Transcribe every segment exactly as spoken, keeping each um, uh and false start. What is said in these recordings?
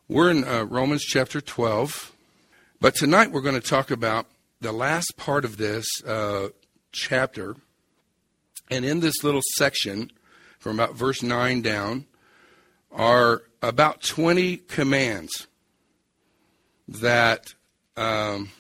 We're in uh, Romans chapter twelve, but tonight we're going to talk about the last part of this uh, chapter. And in this little section, from about verse nine down, are about twenty commands that um,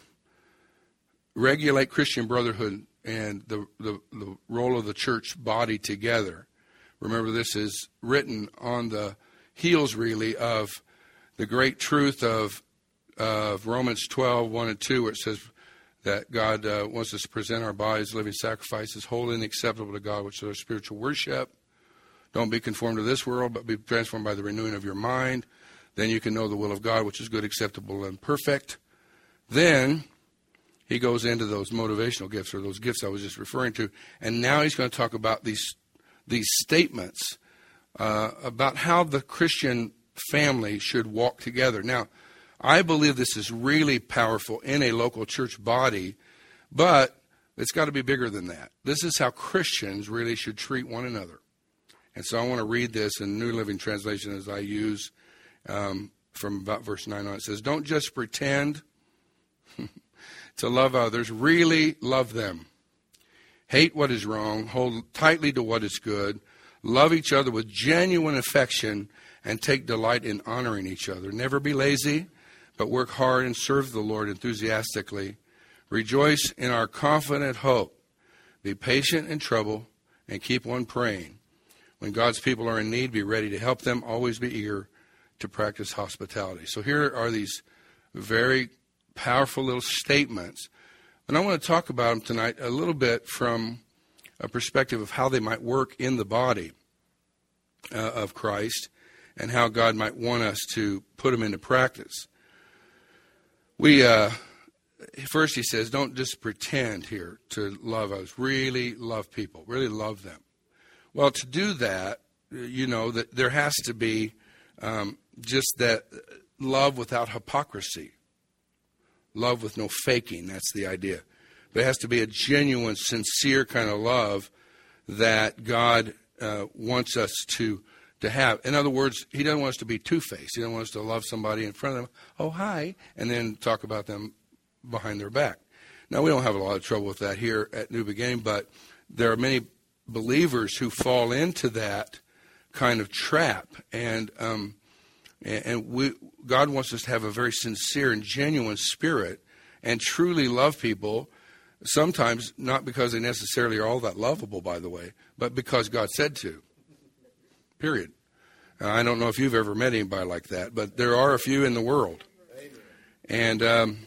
regulate Christian brotherhood and the, the, the role of the church body together. Remember, this is written on the heels, really, of the great truth of, of Romans twelve, one and two, where it says that God uh, wants us to present our bodies living sacrifices, holy and acceptable to God, which is our spiritual worship. Don't be conformed to this world, but be transformed by the renewing of your mind. Then you can know the will of God, which is good, acceptable, and perfect. Then he goes into those motivational gifts, or those gifts I was just referring to. And now he's going to talk about these, these statements uh, about how the Christian family should walk together. Now, I believe this is really powerful in a local church body, but it's got to be bigger than that. This is how Christians really should treat one another. And so I want to read this in New Living Translation as I use um, from about verse nine on. It says, don't just pretend to love others, really love them. Hate what is wrong, hold tightly to what is good, love each other with genuine affection, and take delight in honoring each other. Never be lazy, but work hard and serve the Lord enthusiastically. Rejoice in our confident hope. Be patient in trouble and keep on praying. When God's people are in need, be ready to help them. Always be eager to practice hospitality. So here are these very powerful little statements. And I want to talk about them tonight a little bit from a perspective of how they might work in the body uh, of Christ, and how God might want us to put them into practice. We, uh, first he says, don't just pretend here to love us. Really love people. Really love them. Well, to do that, you know, that there has to be um, just that love without hypocrisy. Love with no faking, that's the idea. But it has to be a genuine, sincere kind of love that God uh, wants us to to have. In other words, he doesn't want us to be two-faced. He doesn't want us to love somebody in front of them, oh, hi, and then talk about them behind their back. Now, we don't have a lot of trouble with that here at New Beginning, but there are many believers who fall into that kind of trap. And um, and we God wants us to have a very sincere and genuine spirit and truly love people, sometimes not because they necessarily are all that lovable, by the way, but because God said to. Period. Uh, I don't know if you've ever met anybody like that, but there are a few in the world. And, um,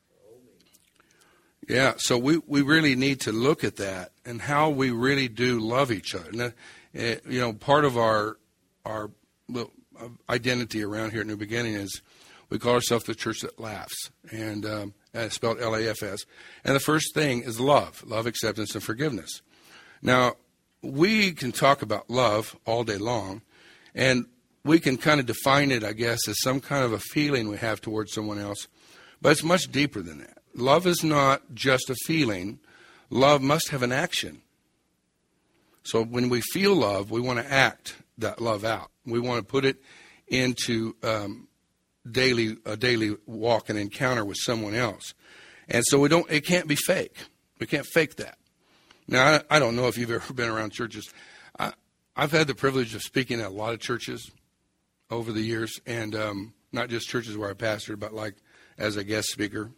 yeah, so we, we really need to look at that and how we really do love each other. And, uh, you know, part of our our identity around here at New Beginning is we call ourselves the church that laughs, and um, it's spelled L A F S. And the first thing is love, love, acceptance, and forgiveness. Now, we can talk about love all day long, and we can kind of define it, I guess, as some kind of a feeling we have towards someone else, but it's much deeper than that. Love is not just a feeling. Love must have an action. So when we feel love, we want to act that love out. We want to put it into um, daily a daily walk and encounter with someone else. And so we don't. It can't be fake. We can't fake that. Now, I, I don't know if you've ever been around churches. I, I've had the privilege of speaking at a lot of churches over the years, and um, not just churches where I pastored, but like as a guest speaker.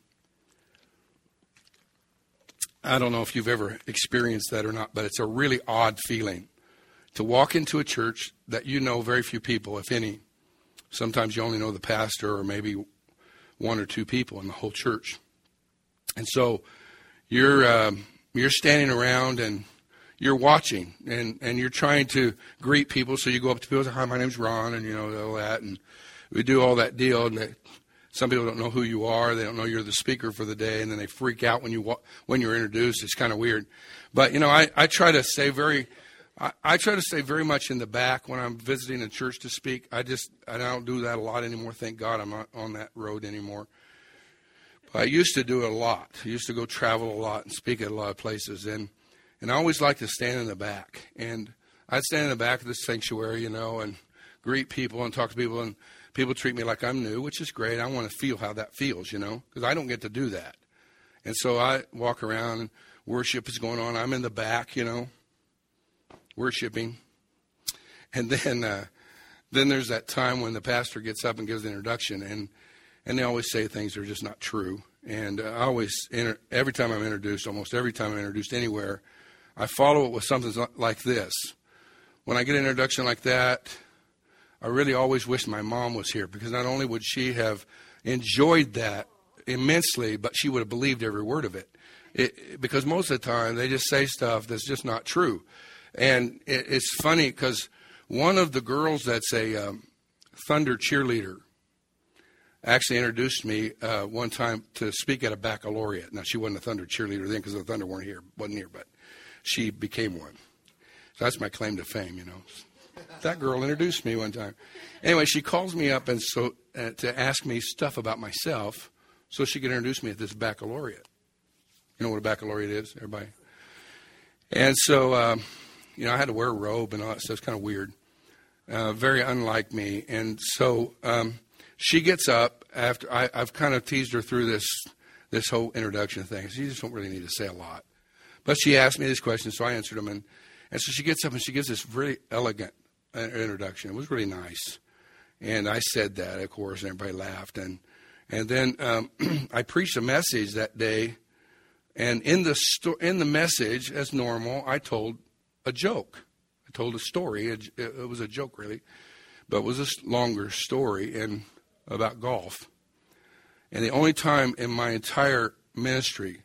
I don't know if you've ever experienced that or not, but it's a really odd feeling to walk into a church that you know very few people, if any. Sometimes you only know the pastor or maybe one or two people in the whole church. And so you're um, you're standing around and you're watching and, and you're trying to greet people. So you go up to people and say, hi, my name's Ron, and you know, all that. And we do all that deal. And they, some people don't know who you are. They don't know you're the speaker for the day. And then they freak out when, you when you're introduced. It's kind of weird. But, you know, I, I try to stay very, I, I try to stay very much in the back when I'm visiting a church to speak. I just, I don't do that a lot anymore. Thank God I'm not on that road anymore. But I used to do it a lot. I used to go travel a lot and speak at a lot of places. And, and I always like to stand in the back. And I'd stand in the back of the sanctuary, you know, and greet people and talk to people. And People treat me like I'm new, which is great. I want to feel how that feels, you know, because I don't get to do that. And so I walk around and worship is going on. I'm in the back, you know, worshiping. And then uh, then there's that time when the pastor gets up and gives the introduction, and, and they always say things that are just not true. And uh, I always, inter- every time I'm introduced, almost every time I'm introduced anywhere, I follow it with something like this. When I get an introduction like that, I really always wish my mom was here, because not only would she have enjoyed that immensely, but she would have believed every word of it. It because most of the time they just say stuff that's just not true. And it, it's funny because one of the girls that's a um, Thunder cheerleader actually introduced me uh, one time to speak at a baccalaureate. Now, she wasn't a Thunder cheerleader then because the Thunder weren't here, wasn't here, but she became one. So that's my claim to fame, you know. That girl introduced me one time. Anyway, she calls me up and so uh, to ask me stuff about myself so she could introduce me at this baccalaureate. You know what a baccalaureate is, everybody? And so, um, you know, I had to wear a robe and all that stuff. It's kind of weird. Uh, very unlike me. And so um, she gets up after I, I've kind of teased her through this this whole introduction thing. She just don't really need to say a lot. But she asked me these questions, so I answered them. And, and so she gets up and she gives this really elegant introduction. It was really nice. And I said that, of course, and everybody laughed. And and then um, I preached a message that day. And in the sto- in the message, as normal, I told a joke. I told a story. It, it was a joke, really. But it was a longer story and about golf. And the only time in my entire ministry,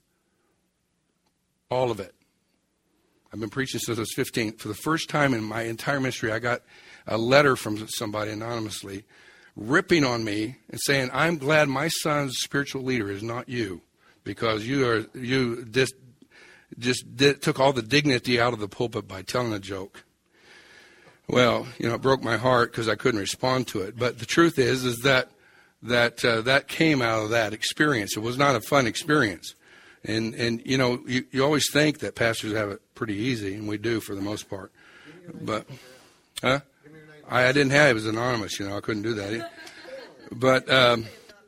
all of it, I've been preaching since I was fifteen. For the first time in my entire ministry, I got a letter from somebody anonymously ripping on me and saying, I'm glad my son's spiritual leader is not you, because you are you just, just did, took all the dignity out of the pulpit by telling a joke. Well, you know, it broke my heart because I couldn't respond to it. But the truth is, is that that uh, that came out of that experience. It was not a fun experience. And, and you know, you, you always think that pastors have it pretty easy, and we do for the most part. But, huh? I, I didn't have it. It was anonymous, you know. I couldn't do that. But, um,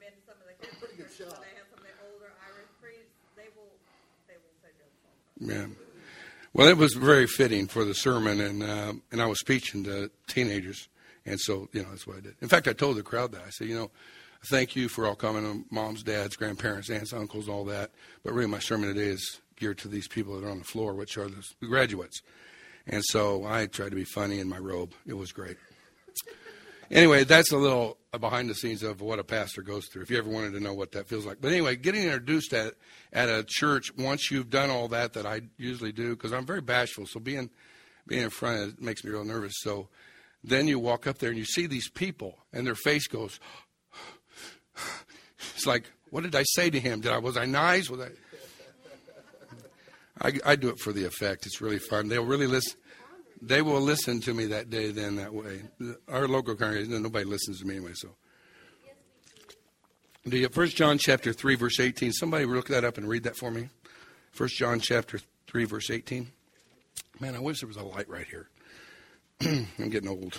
yeah. Well, it was very fitting for the sermon, and uh, and I was speaking to teenagers, and so, you know, that's what I did. In fact, I told the crowd that. I said, you know, thank you for all coming, moms, dads, grandparents, aunts, uncles, all that. But really my sermon today is geared to these people that are on the floor, which are the graduates. And so I tried to be funny in my robe. It was great. Anyway, that's a little behind the scenes of what a pastor goes through, if you ever wanted to know what that feels like. But anyway, getting introduced at, at a church, once you've done all that that I usually do, because I'm very bashful, so being being in front it makes me real nervous. So then you walk up there and you see these people, and their face goes... It's like, what did I say to him? Did I was I nice? Was I? I, I do it for the effect. It's really fun. They'll really listen. They will listen to me that day. Then that way, our local congregation, nobody listens to me anyway. So, do you First John chapter three verse eighteen? Somebody look that up and read that for me. First John chapter three verse eighteen. Man, I wish there was a light right here. I'm getting old.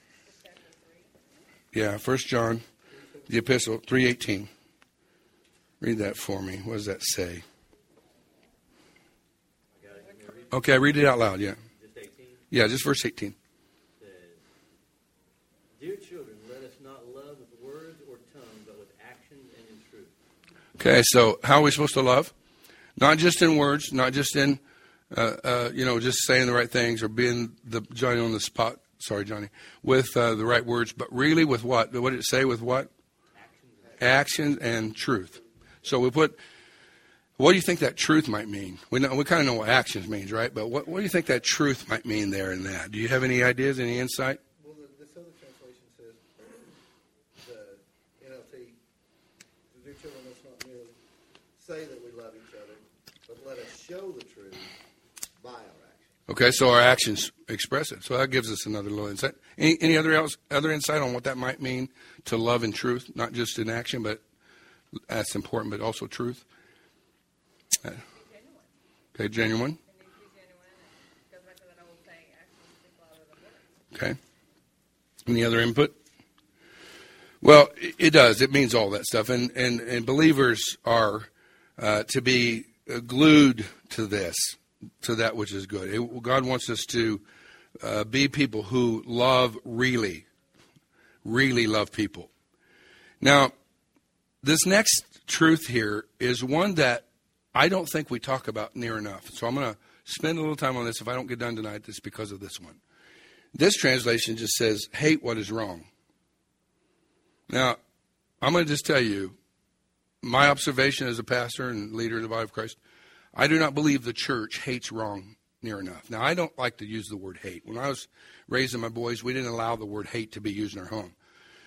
Yeah, First John. The epistle, three eighteen. Read that for me. What does that say? Okay, read it out loud, yeah. Just eighteen? Yeah, just verse eighteen. It says, Dear children, let us not love with words or tongue, but with actions and in truth. Okay, so how are we supposed to love? Not just in words, not just in, uh, uh, you know, just saying the right things or being the Johnny on the spot. Sorry, Johnny. With uh, the right words, but really with what? What did it say? With what? Action and truth. So we put, what do you think that truth might mean? We know, we kind of know what actions means, right? But what, what do you think that truth might mean there in that? Do you have any ideas, any insight? Well, the, this other translation says, the N L T, dear children, let's not merely say that we love each other, but let us show the truth by our actions. Okay, so our actions express it. So that gives us another little insight. Any, any other else, other insight on what that might mean to love in truth, not just in action, but that's important, but also truth? Uh, okay, genuine. Okay. Any other input? Well, it does. It means all that stuff. And, and, and believers are uh, to be glued to this, to that which is good. It, God wants us to uh, be people who love really, really love people. Now, this next truth here is one that I don't think we talk about near enough. So I'm going to spend a little time on this. If I don't get done tonight, it's because of this one. This translation just says, hate what is wrong. Now, I'm going to just tell you, my observation as a pastor and leader in the body of Christ, I do not believe the church hates wrong near enough. Now, I don't like to use the word hate. When I was raising my boys, we didn't allow the word hate to be used in our home.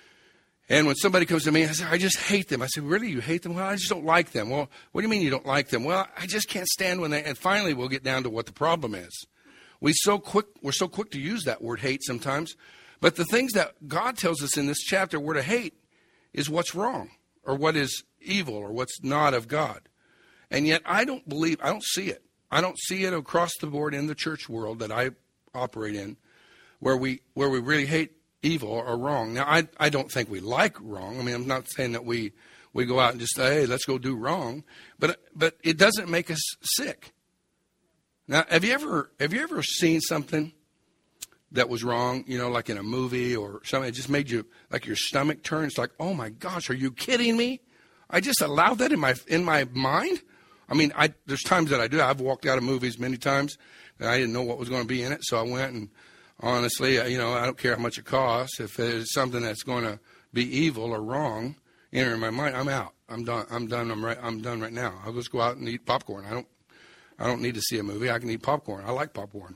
And when somebody comes to me, I say, I just hate them. I said, really, you hate them? Well, I just don't like them. Well, what do you mean you don't like them? Well, I just can't stand when they, and finally we'll get down to what the problem is. We so quick, we're so quick to use that word hate sometimes. But the things that God tells us in this chapter we're to hate is what's wrong or what is evil or what's not of God. And yet I don't believe, I don't see it. I don't see it across the board in the church world that I operate in where we where we really hate evil or wrong. Now, I I don't think we like wrong. I mean, I'm not saying that we, we go out and just say, hey, let's go do wrong. But but it doesn't make us sick. Now, have you ever have you ever seen something that was wrong, you know, like in a movie or something? It just made you, like your stomach turn. It's like, oh, my gosh, are you kidding me? I just allowed that in my in my mind? I mean, I there's times that I do. I've walked out of movies many times and I didn't know what was going to be in it. So I went and honestly, you know, I don't care how much it costs. If there's something that's going to be evil or wrong entering my mind, I'm out. I'm done. I'm done. I'm right. I'm done right now. I'll just go out and eat popcorn. I don't. I don't need to see a movie. I can eat popcorn. I like popcorn.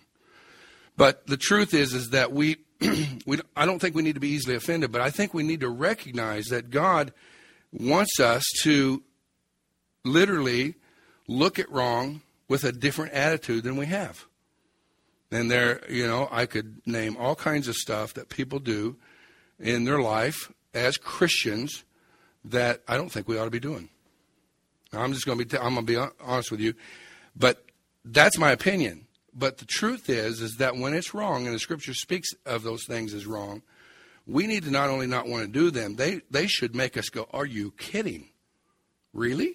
But the truth is, is that we, we. I don't think we need to be easily offended. But I think we need to recognize that God wants us to literally look at wrong with a different attitude than we have. And there, you know, I could name all kinds of stuff that people do in their life as Christians that I don't think we ought to be doing. Now, I'm just going to be, I'm going to be honest with you, but that's my opinion. But the truth is, is that when it's wrong, and the Scripture speaks of those things as wrong, we need to not only not want to do them, they, they should make us go, are you kidding? Really?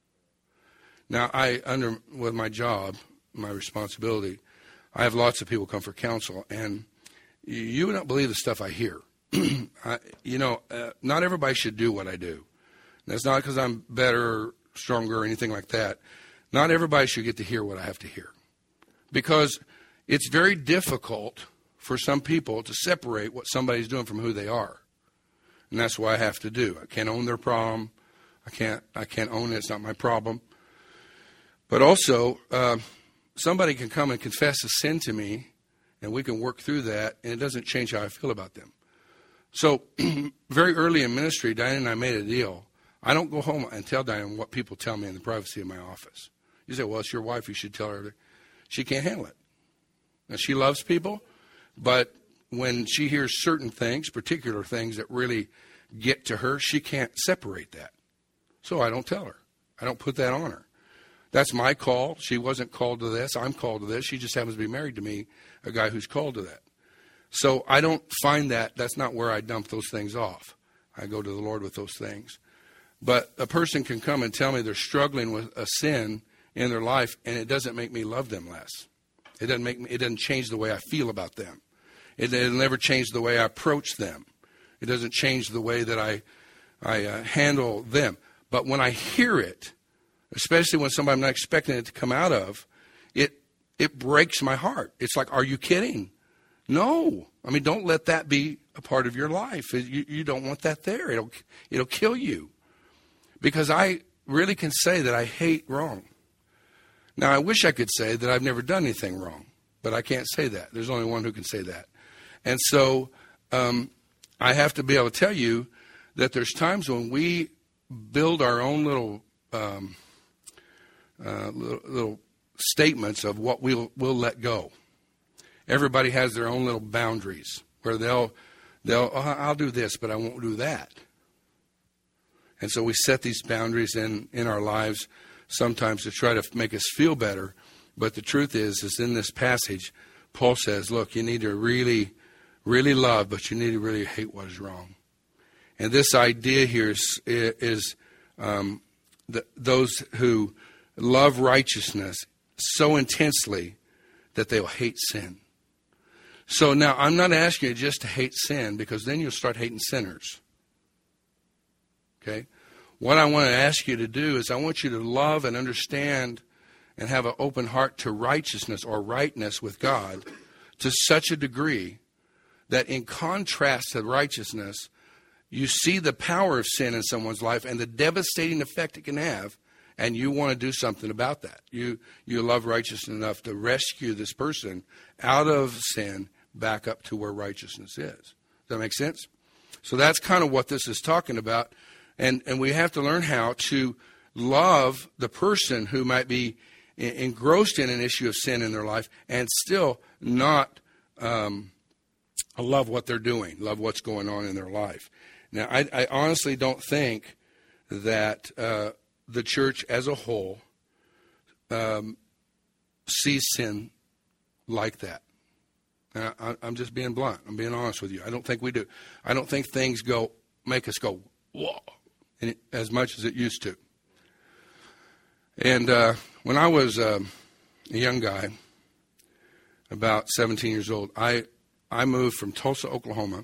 Now, I, under, with my job, my responsibility, I have lots of people come for counsel, and you would not believe the stuff I hear. I, you know, uh, not everybody should do what I do. That's not because I'm better or stronger or anything like that. Not everybody should get to hear what I have to hear. Because it's very difficult for some people to separate what somebody's doing from who they are. And that's what I have to do. I can't own their problem. I can't, I can't own it. It's not my problem. But also, uh, somebody can come and confess a sin to me, and we can work through that, and it doesn't change how I feel about them. So very early in ministry, Diane and I made a deal. I don't go home and tell Diane what people tell me in the privacy of my office. You say, well, it's your wife. You should tell her. She can't handle it. Now, she loves people, but when she hears certain things, particular things that really get to her, she can't separate that. So I don't tell her. I don't put that on her. That's my call. She wasn't called to this. I'm called to this. She just happens to be married to me, a guy who's called to that. So I don't find that. That's not where I dump those things off. I go to the Lord with those things. But a person can come and tell me they're struggling with a sin in their life, and it doesn't make me love them less. It doesn't make me, it doesn't change the way I feel about them. It, it'll never change the way I approach them. It doesn't change the way that I, I uh, handle them. But when I hear it, especially when somebody I'm not expecting it to come out of, it it breaks my heart. It's like, are you kidding? No. I mean, don't let that be a part of your life. You, you don't want that there. It'll it'll kill you. Because I really can say that I hate wrong. Now, I wish I could say that I've never done anything wrong, but I can't say that. There's only one who can say that. And so um, I have to be able to tell you that there's times when we build our own little um, uh, little, little statements of what we'll we'll let go. Everybody has their own little boundaries where they'll they'll oh, I'll do this, but I won't do that. And so we set these boundaries in, in our lives sometimes to try to make us feel better. But the truth is, is in this passage, Paul says, look, you need to really, really love, but you need to really hate what is wrong. And this idea here is, is um, the, those who love righteousness so intensely that they'll hate sin. So now I'm not asking you just to hate sin, because then you'll start hating sinners. Okay? What I want to ask you to do is I want you to love and understand and have an open heart to righteousness or rightness with God to such a degree that in contrast to righteousness, you see the power of sin in someone's life and the devastating effect it can have, and you want to do something about that. You you love righteousness enough to rescue this person out of sin back up to where righteousness is. Does that make sense? So that's kind of what this is talking about. And, and we have to learn how to love the person who might be engrossed in an issue of sin in their life and still not um, love what they're doing, love what's going on in their life. Now, I, I honestly don't think that uh, the church as a whole um, sees sin like that. And I, I'm just being blunt. I'm being honest with you. I don't think we do. I don't think things go make us go, whoa, as much as it used to. And uh, when I was uh, a young guy, about seventeen years old, I I moved from Tulsa, Oklahoma,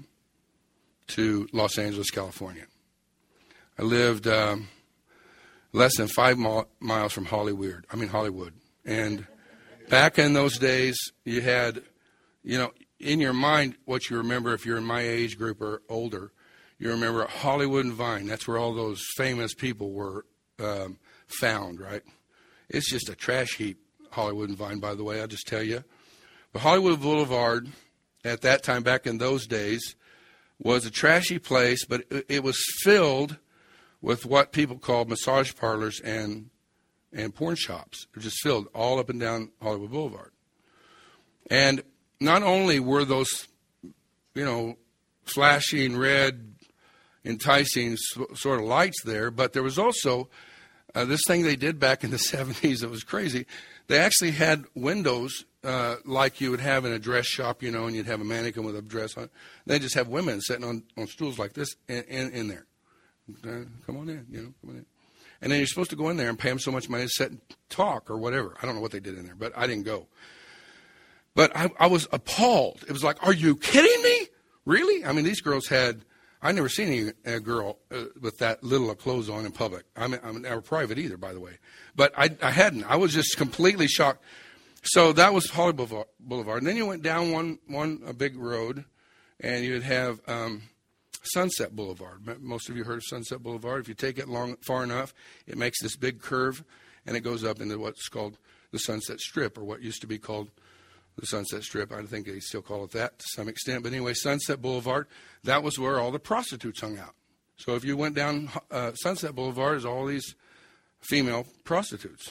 to Los Angeles, California. I lived um, less than five mi- miles from Hollywood. I mean Hollywood. And back in those days, you had, you know, in your mind, what you remember, if you're in my age group or older, you remember Hollywood and Vine. That's where all those famous people were um, found, right? It's just a trash heap, Hollywood and Vine, by the way, I'll just tell you. But Hollywood Boulevard, at that time, back in those days, was a trashy place, but it, it was filled with what people called massage parlors and and porn shops. It was just filled all up and down Hollywood Boulevard. And not only were those, you know, flashing red, enticing sort of lights there, but there was also uh, this thing they did back in the seventies that was crazy. They actually had windows uh, like you would have in a dress shop, you know, and you'd have a mannequin with a dress on. They just have women sitting on, on stools like this in, in, in there. Uh, come on in, you know, come on in. And then you're supposed to go in there and pay them so much money to sit and talk or whatever. I don't know what they did in there, but I didn't go. But I, I was appalled. It was like, are you kidding me? Really? I mean, these girls had, I never seen any, a girl uh, with that little of clothes on in public. I mean, I'm never private either, by the way. But I, I hadn't. I was just completely shocked. So that was Hollywood Boulevard. And then you went down one, one a big road, and you'd have um, Sunset Boulevard. Most of you heard of Sunset Boulevard. If you take it long, far enough, it makes this big curve, and it goes up into what's called the Sunset Strip, or what used to be called the Sunset Strip. I think they still call it that to some extent. But anyway, Sunset Boulevard, that was where all the prostitutes hung out. So if you went down uh, Sunset Boulevard, there's all these female prostitutes.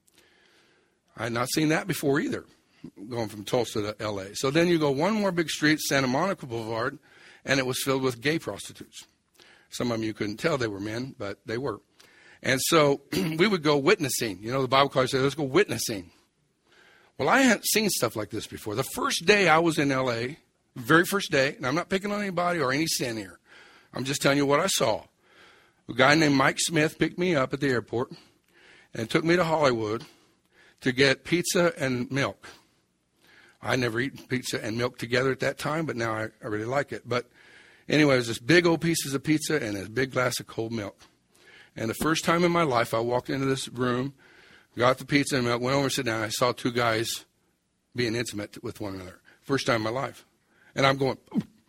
I had not seen that before either, going from Tulsa to L A. So then you go one more big street, Santa Monica Boulevard, and it was filled with gay prostitutes. Some of them you couldn't tell they were men, but they were. And so we would go witnessing. You know, the Bible college said, let's go witnessing. Well, I hadn't seen stuff like this before. The first day I was in L A, very first day, and I'm not picking on anybody or any sin here. I'm just telling you what I saw. A guy named Mike Smith picked me up at the airport and took me to Hollywood to get pizza and milk. I never eaten pizza and milk together at that time, but now I, I really like it. But anyway, it was this big old pieces of pizza and a big glass of cold milk. And the first time in my life, I walked into this room, got the pizza and milk, went over and sat down. I saw two guys being intimate with one another. First time in my life. And I'm going,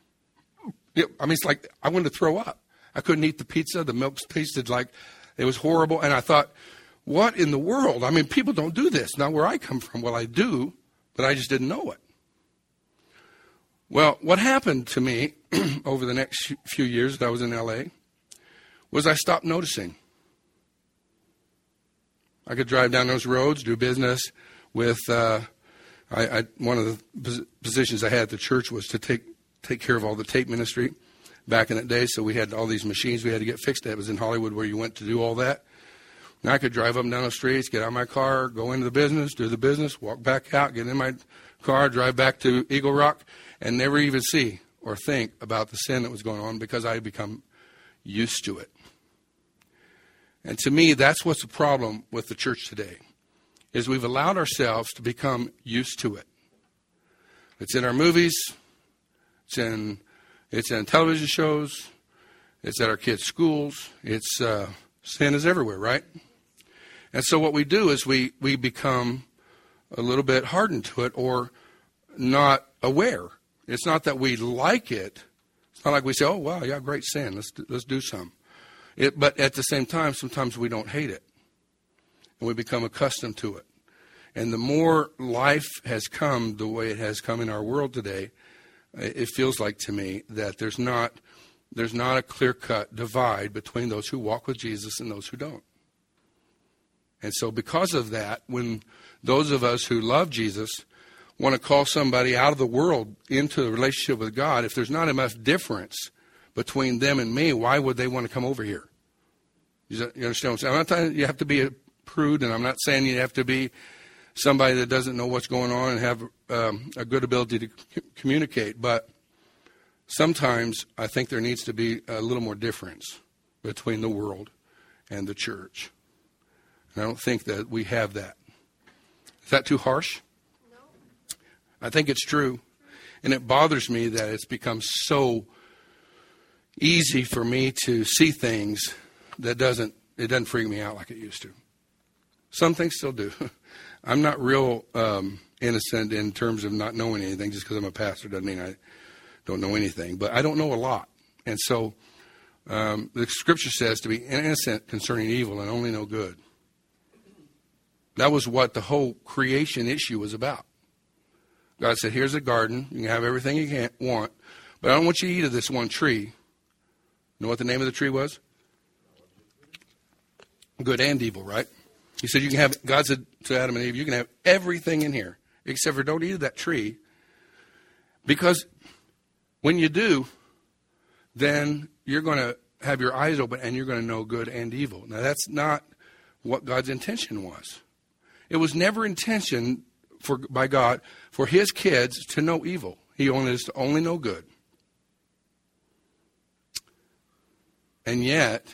I mean, it's like I wanted to throw up. I couldn't eat the pizza. The milk tasted like it was horrible. And I thought, what in the world? I mean, people don't do this. Not where I come from. Well, I do, but I just didn't know it. Well, what happened to me over the next few years that I was in L A was I stopped noticing. I could drive down those roads, do business with, uh, I, I, one of the positions I had at the church was to take take care of all the tape ministry back in the day. So we had all these machines we had to get fixed. That was in Hollywood where you went to do all that. And I could drive up and down the streets, get out of my car, go into the business, do the business, walk back out, get in my car, drive back to Eagle Rock, and never even see or think about the sin that was going on because I had become used to it. And to me, that's what's the problem with the church today, is we've allowed ourselves to become used to it. It's in our movies. It's in it's in television shows. It's at our kids' schools. It's uh, sin is everywhere, right? And so what we do is we, we become a little bit hardened to it or not aware. It's not that we like it. It's not like we say, oh, wow, yeah, great sin. Let's do, let's do some. It, but at the same time, sometimes we don't hate it. And we become accustomed to it. And the more life has come the way it has come in our world today, it feels like to me that there's not there's not a clear-cut divide between those who walk with Jesus and those who don't. And so because of that, when those of us who love Jesus want to call somebody out of the world into a relationship with God, if there's not enough difference between them and me, why would they want to come over here? You understand what I'm saying? I'm not telling you you have to be a prude, and I'm not saying you have to be somebody that doesn't know what's going on and have um, a good ability to c- communicate. But sometimes I think there needs to be a little more difference between the world and the church. And I don't think that we have that. Is that too harsh? No. I think it's true. And it bothers me that it's become so easy for me to see things that doesn't, it doesn't freak me out like it used to. Some things still do. I'm not real um, innocent in terms of not knowing anything. Just because I'm a pastor doesn't mean I don't know anything. But I don't know a lot. And so um, the scripture says to be innocent concerning evil and only know good. That was what the whole creation issue was about. God said, here's a garden. You can have everything you can want. But I don't want you to eat of this one tree. You know what the name of the tree was? Good and evil, right? He said, you can have, God said to Adam and Eve, you can have everything in here, except for don't eat of that tree. Because when you do, then you're going to have your eyes open and you're going to know good and evil. Now, that's not what God's intention was. It was never intention for by God for his kids to know evil. He wanted us to only know good. And yet,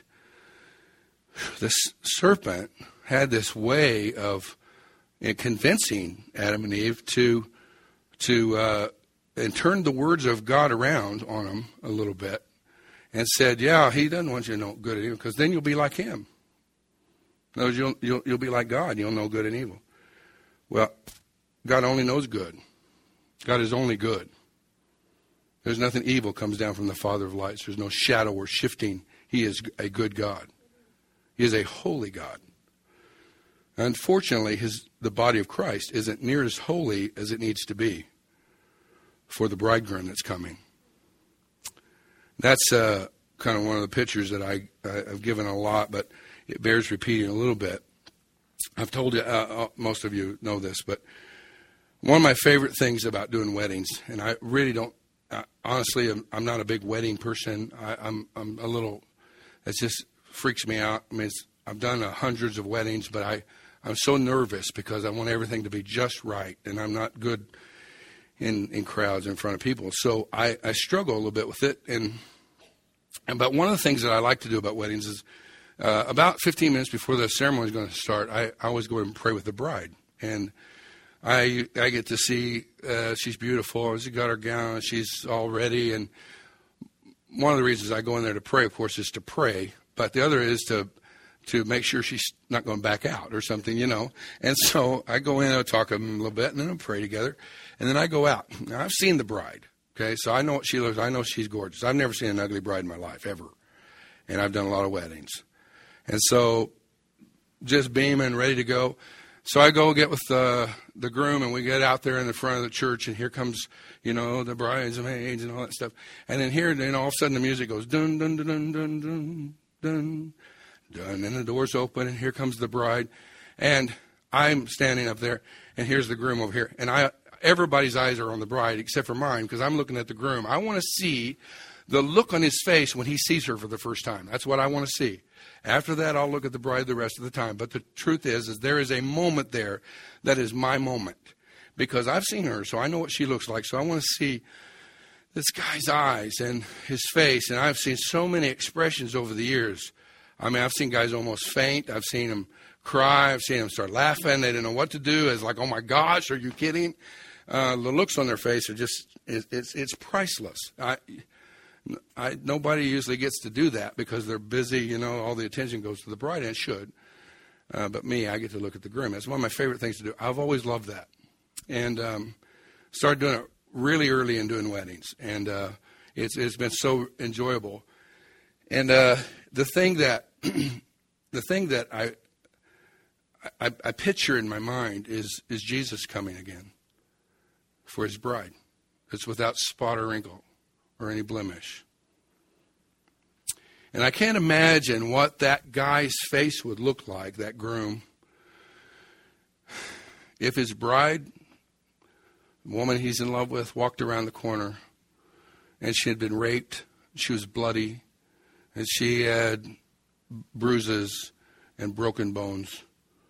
the serpent had this way of convincing Adam and Eve to to uh, and turned the words of God around on them a little bit and said, yeah, he doesn't want you to know good and evil because then you'll be like him. In other words, you'll, you'll, you'll be like God. You'll know good and evil. Well, God only knows good. God is only good. There's nothing evil comes down from the Father of lights. There's no shadow or shifting. He is a good God. He is a holy God. Unfortunately, his, the body of Christ isn't near as holy as it needs to be for the bridegroom that's coming. That's uh, kind of one of the pictures that I, I've given a lot, but it bears repeating a little bit. I've told you, uh, most of you know this, but one of my favorite things about doing weddings, and I really don't, uh, honestly, I'm, I'm not a big wedding person. I, I'm, I'm a little, it just freaks me out. I mean, it's, I've done uh, hundreds of weddings, but I, I'm so nervous because I want everything to be just right, and I'm not good in, in crowds in front of people. So I, I struggle a little bit with it. And, and but one of the things that I like to do about weddings is uh, about fifteen minutes before the ceremony is going to start, I, I always go and pray with the bride. And I I get to see uh, she's beautiful. She got her gown. She's all ready. And one of the reasons I go in there to pray, of course, is to pray. But the other is to to make sure she's not going to back out or something, you know. And so I go in, I'll talk to them a little bit, and then I'll pray together. And then I go out. Now, I've seen the bride, okay? So I know what she looks like. I know she's gorgeous. I've never seen an ugly bride in my life, ever. And I've done a lot of weddings. And so just beaming, ready to go. So I go get with the, the groom, and we get out there in the front of the church, and here comes, you know, the brides and maids and all that stuff. And then here, then all of a sudden the music goes, dun, dun, dun, dun, dun, dun, dun. Done, and the doors open, and here comes the bride, and I'm standing up there, and here's the groom over here, and I everybody's eyes are on the bride except for mine because I'm looking at the groom. I want to see the look on his face when he sees her for the first time. That's what I want to see. After that, I'll look at the bride the rest of the time. But the truth is, is there is a moment there that is my moment because I've seen her, so I know what she looks like. So I want to see this guy's eyes and his face, and I've seen so many expressions over the years. I mean, I've seen guys almost faint. I've seen them cry. I've seen them start laughing. They didn't know what to do. It's like, oh my gosh, are you kidding? Uh, the looks on their face are just, it, it's it's priceless. I, I, nobody usually gets to do that because they're busy, you know, all the attention goes to the bride, and it should. Uh, but me, I get to look at the groom. It's one of my favorite things to do. I've always loved that. And um, started doing it really early in doing weddings. And uh, it's it's been so enjoyable. And uh, the thing that the thing that I, I I picture in my mind is is Jesus coming again for his bride. It's without spot or wrinkle or any blemish. And I can't imagine what that guy's face would look like, that groom, if his bride, the woman he's in love with, walked around the corner and she had been raped, she was bloody, and she had bruises and broken bones.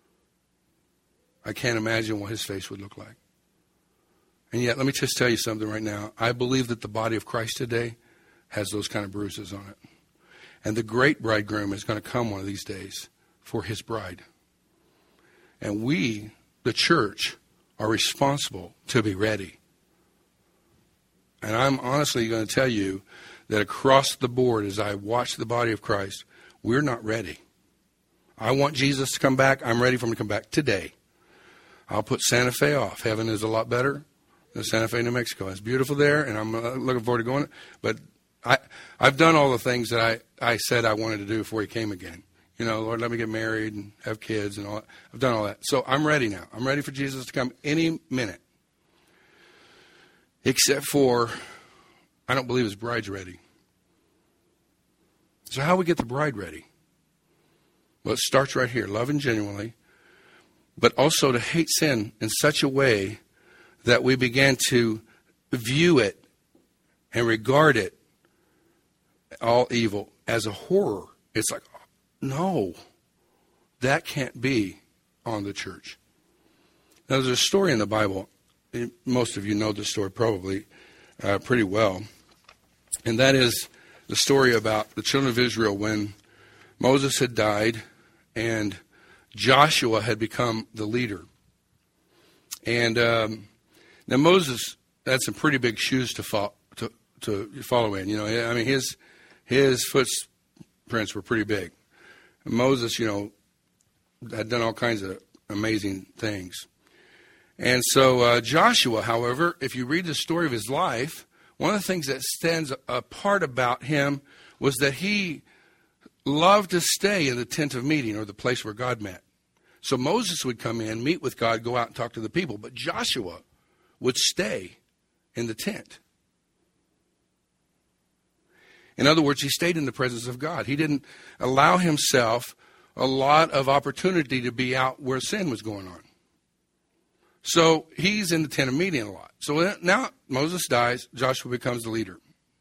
I can't imagine what his face would look like. And yet, let me just tell you something right now. I believe that the body of Christ today has those kind of bruises on it. And the great bridegroom is going to come one of these days for his bride. And we, the church, are responsible to be ready. And I'm honestly going to tell you that across the board, as I watch the body of Christ, we're not ready. I want Jesus to come back. I'm ready for him to come back today. I'll put Santa Fe off. Heaven is a lot better than Santa Fe, New Mexico. It's beautiful there, and I'm looking forward to going. But I, I've done all the things that I, I said I wanted to do before he came again. You know, Lord, let me get married and have kids and all that. I've done all that. So I'm ready now. I'm ready for Jesus to come any minute. Except for, I don't believe his bride's ready. So how do we get the bride ready? Well, it starts right here, loving genuinely, but also to hate sin in such a way that we begin to view it and regard it, all evil, as a horror. It's like, no, that can't be on the church. Now, there's a story in the Bible. Most of you know this story probably uh, pretty well. And that is the story about the children of Israel when Moses had died and Joshua had become the leader. And um, now Moses had some pretty big shoes to, fo- to, to follow in. You know, I mean, his his footprints were pretty big. And Moses, you know, had done all kinds of amazing things. And so uh, Joshua, however, if you read the story of his life, one of the things that stands apart about him was that he loved to stay in the tent of meeting, or the place where God met. So Moses would come in, meet with God, go out and talk to the people. But Joshua would stay in the tent. In other words, he stayed in the presence of God. He didn't allow himself a lot of opportunity to be out where sin was going on. So he's in the tent of meeting a lot. So now Moses dies, Joshua becomes the leader.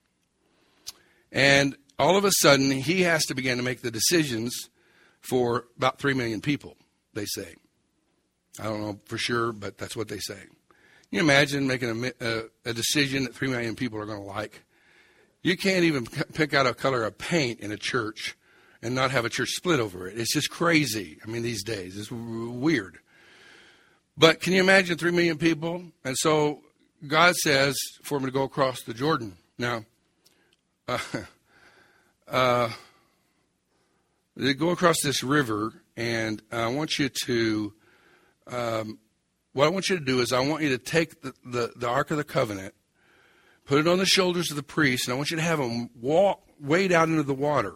And all of a sudden, he has to begin to make the decisions for about three million people, they say. I don't know for sure, but that's what they say. Can you imagine making a, a, a decision that three million people are going to like? You can't even pick out a color of paint in a church and not have a church split over it. It's just crazy. I mean, these days, it's weird. But can you imagine three million people? And so God says for them to go across the Jordan. Now, uh, uh, they go across this river, and I want you to, um, what I want you to do is I want you to take the, the, the Ark of the Covenant, put it on the shoulders of the priest, and I want you to have them walk, wade out into the water.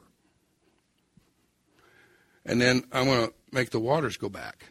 And then I'm going to make the waters go back.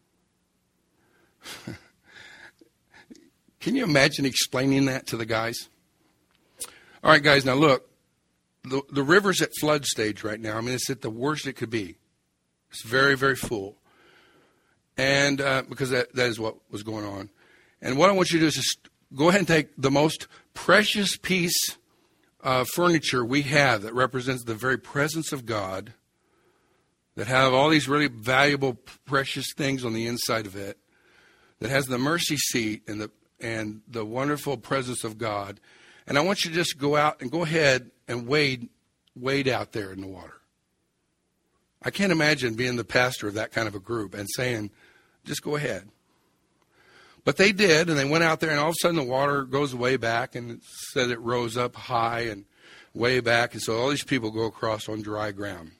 Can you imagine explaining that to the guys? All right, guys, now look. The, the river's at flood stage right now. I mean, it's at the worst it could be. It's very, very full. And uh, because that, that is what was going on. And what I want you to do is just go ahead and take the most precious piece of furniture we have that represents the very presence of God, that have all these really valuable, precious things on the inside of it, that has the mercy seat and the and the wonderful presence of God. And I want you to just go out and go ahead and wade, wade out there in the water. I can't imagine being the pastor of that kind of a group and saying, just go ahead. But they did, and they went out there, and all of a sudden the water goes way back, and it said it rose up high and way back. And so all these people go across on dry ground.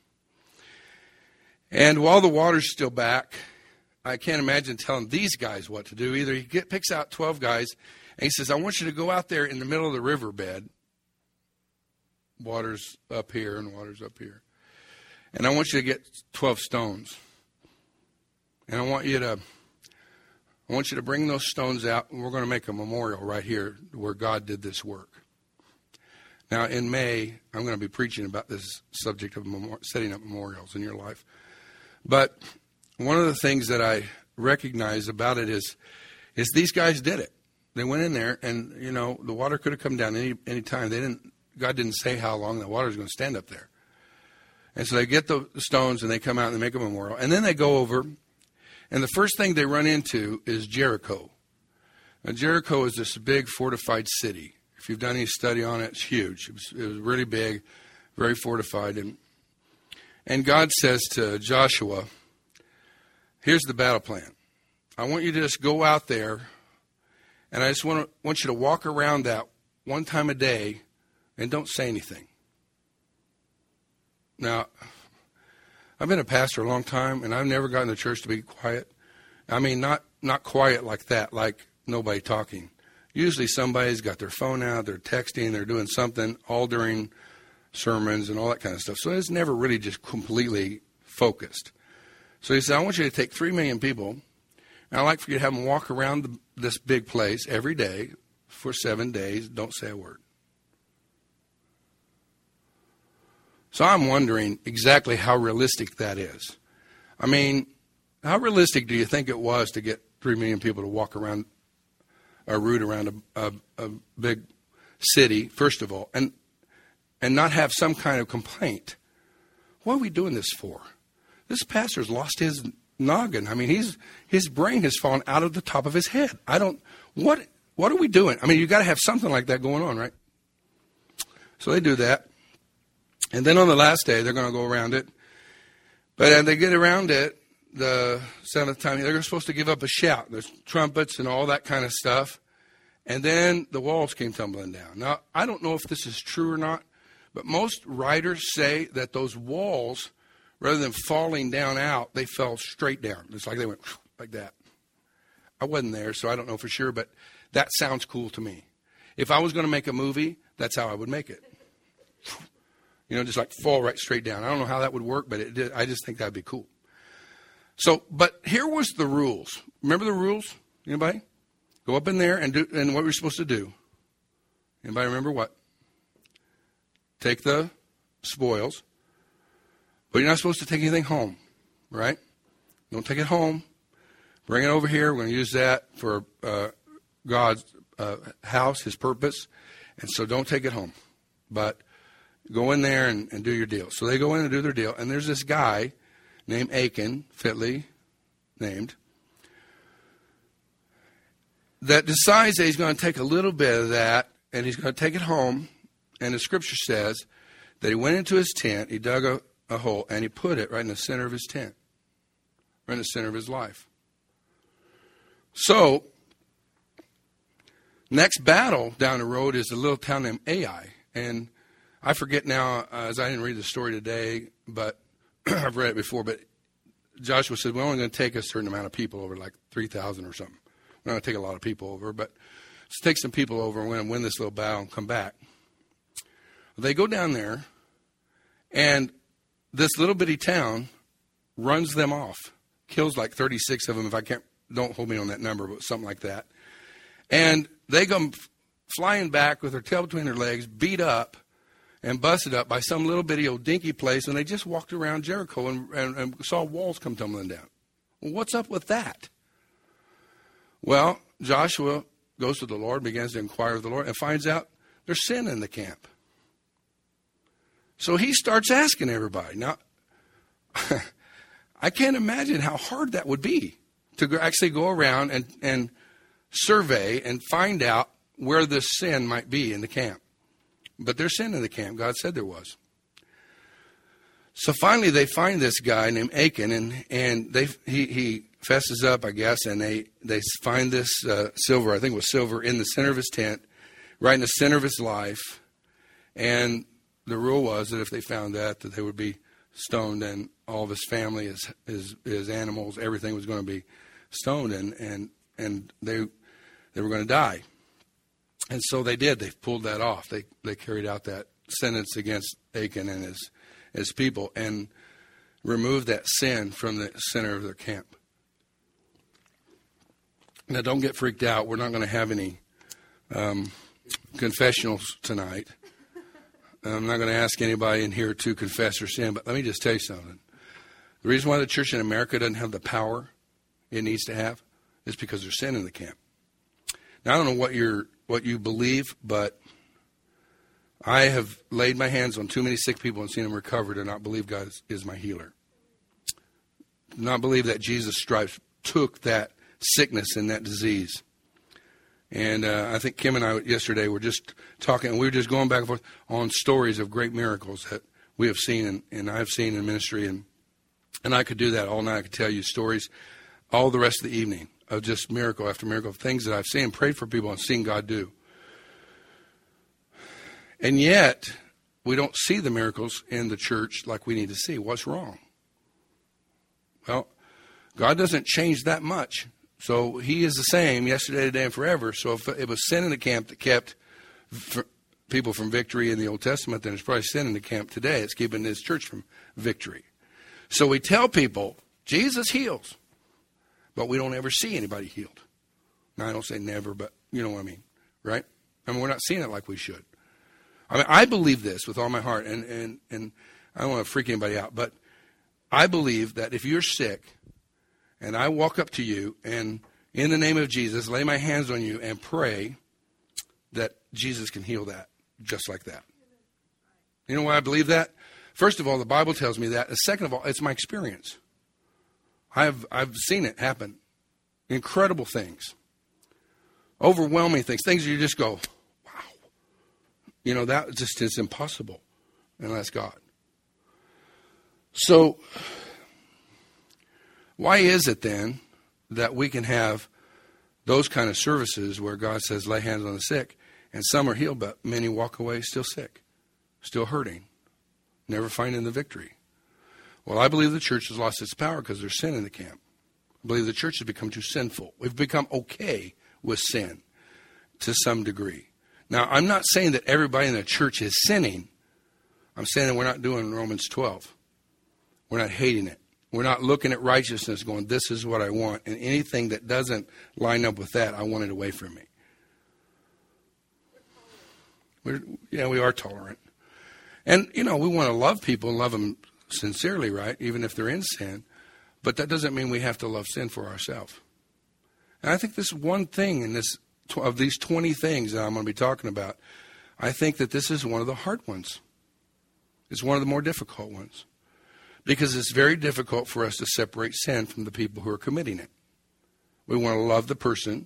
And while the water's still back, I can't imagine telling these guys what to do either. He get, picks out twelve guys, and he says, I want you to go out there in the middle of the riverbed. Water's up here, and water's up here. And I want you to get twelve stones. And I want you to... I want you to bring those stones out, and we're going to make a memorial right here where God did this work. Now, in May, I'm going to be preaching about this subject of memor- setting up memorials in your life. But one of the things that I recognize about it is, is these guys did it. They went in there, and, you know, the water could have come down any any time. They didn't. God didn't say how long the water was going to stand up there. And so they get the stones, and they come out and they make a memorial. And then they go over. And the first thing they run into is Jericho. Now, Jericho is this big fortified city. If you've done any study on it, it's huge. It was, it was really big, very fortified. And, and God says to Joshua, here's the battle plan. I want you to just go out there, and I just want, to, want you to walk around that one time a day and don't say anything. Now, I've been a pastor a long time, and I've never gotten the church to be quiet. I mean, not not quiet like that, like nobody talking. Usually somebody's got their phone out, they're texting, they're doing something all during sermons and all that kind of stuff. So it's never really just completely focused. So he said, I want you to take three million people, and I'd like for you to have them walk around the, this big place every day for seven days. Don't say a word. So I'm wondering exactly how realistic that is. I mean, how realistic do you think it was to get three million people to walk around a route around a, a, a big city, first of all, and and not have some kind of complaint? What are we doing this for? This pastor's lost his noggin. I mean, he's his brain has fallen out of the top of his head. I don't, what what are we doing? I mean, you got to have something like that going on, right? So they do that. And then on the last day, they're going to go around it. But as they get around it, the seventh time, they're supposed to give up a shout. There's trumpets and all that kind of stuff. And then the walls came tumbling down. Now, I don't know if this is true or not, but most writers say that those walls, rather than falling down out, they fell straight down. It's like they went like that. I wasn't there, so I don't know for sure, but that sounds cool to me. If I was going to make a movie, that's how I would make it. You know, just like fall right straight down. I don't know how that would work, but it did. I just think that'd be cool. So, but here was the rules. Remember the rules? Anybody? Go up in there and do, and what we're supposed to do. Anybody remember what? Take the spoils, but you're not supposed to take anything home, right? Don't take it home. Bring it over here. We're going to use that for uh, God's uh, house, His purpose, and so don't take it home. But go in there and, and do your deal. So they go in and do their deal. And there's this guy named Achan, fitly named, that decides that he's going to take a little bit of that and he's going to take it home. And the scripture says that he went into his tent, he dug a, a hole, and he put it right in the center of his tent, right in the center of his life. So, next battle down the road is a little town named Ai. And I forget now, uh, as I didn't read the story today, but I've read it before, but Joshua said, we're only going to take a certain amount of people over, like three thousand or something. We're not going to take a lot of people over, but let's take some people over and win, win this little battle and come back. They go down there, and this little bitty town runs them off, kills like thirty-six of them, if I can't, don't hold me on that number, but something like that. And they come flying back with their tail between their legs, beat up, and busted up by some little bitty old dinky place, and they just walked around Jericho and, and, and saw walls come tumbling down. Well, what's up with that? Well, Joshua goes to the Lord, begins to inquire of the Lord, and finds out there's sin in the camp. So he starts asking everybody. Now, I can't imagine how hard that would be to go, actually go around and, and survey and find out where this sin might be in the camp. But there's sin in the camp. God said there was. So finally they find this guy named Achan, and, and they he, he fesses up, I guess, and they, they find this uh, silver, I think it was silver, in the center of his tent, right in the center of his life. And the rule was that if they found that, that they would be stoned, and all of his family, his his, his animals, everything was going to be stoned, and, and, and they they were going to die. And so they did. They pulled that off. They they carried out that sentence against Achan and his his people and removed that sin from the center of their camp. Now, don't get freaked out. We're not going to have any um, confessionals tonight. I'm not going to ask anybody in here to confess their sin, but let me just tell you something. The reason why the church in America doesn't have the power it needs to have is because there's sin in the camp. Now, I don't know what you're, what you believe, but I have laid my hands on too many sick people and seen them recover to not believe God is, is my healer. Not believe that Jesus' stripes took that sickness and that disease. And uh, I think Kim and I yesterday were just talking, and we were just going back and forth on stories of great miracles that we have seen and, and I've seen in ministry. And, and I could do that all night. I could tell you stories all the rest of the evening of just miracle after miracle of things that I've seen and prayed for people and seen God do. And yet, we don't see the miracles in the church like we need to see. What's wrong? Well, God doesn't change that much. So he is the same yesterday, today, and forever. So if it was sin in the camp that kept people from victory in the Old Testament, then it's probably sin in the camp today. It's keeping his church from victory. So we tell people, Jesus heals. But we don't ever see anybody healed. Now, I don't say never, but you know what I mean, right? I mean, we're not seeing it like we should. I mean, I believe this with all my heart, and, and, and I don't want to freak anybody out, but I believe that if you're sick, and I walk up to you and in the name of Jesus, lay my hands on you and pray that Jesus can heal that just like that. You know why I believe that? First of all, the Bible tells me that. And second of all, it's my experience. I've I've seen it happen. Incredible things. Overwhelming things. Things you just go, wow. You know, that just is impossible unless God. So why is it then that we can have those kind of services where God says lay hands on the sick and some are healed, but many walk away still sick, still hurting, never finding the victory? Well, I believe the church has lost its power because there's sin in the camp. I believe the church has become too sinful. We've become okay with sin to some degree. Now, I'm not saying that everybody in the church is sinning. I'm saying that we're not doing Romans twelve. We're not hating it. We're not looking at righteousness going, this is what I want. And anything that doesn't line up with that, I want it away from me. We're, yeah, we are tolerant. And, you know, we want to love people and love them sincerely, right? Even if they're in sin. But that doesn't mean we have to love sin for ourselves. And I think this one thing in this, of these twenty things that I'm going to be talking about, I think that this is one of the hard ones. It's one of the more difficult ones. Because it's very difficult for us to separate sin from the people who are committing it. We want to love the person,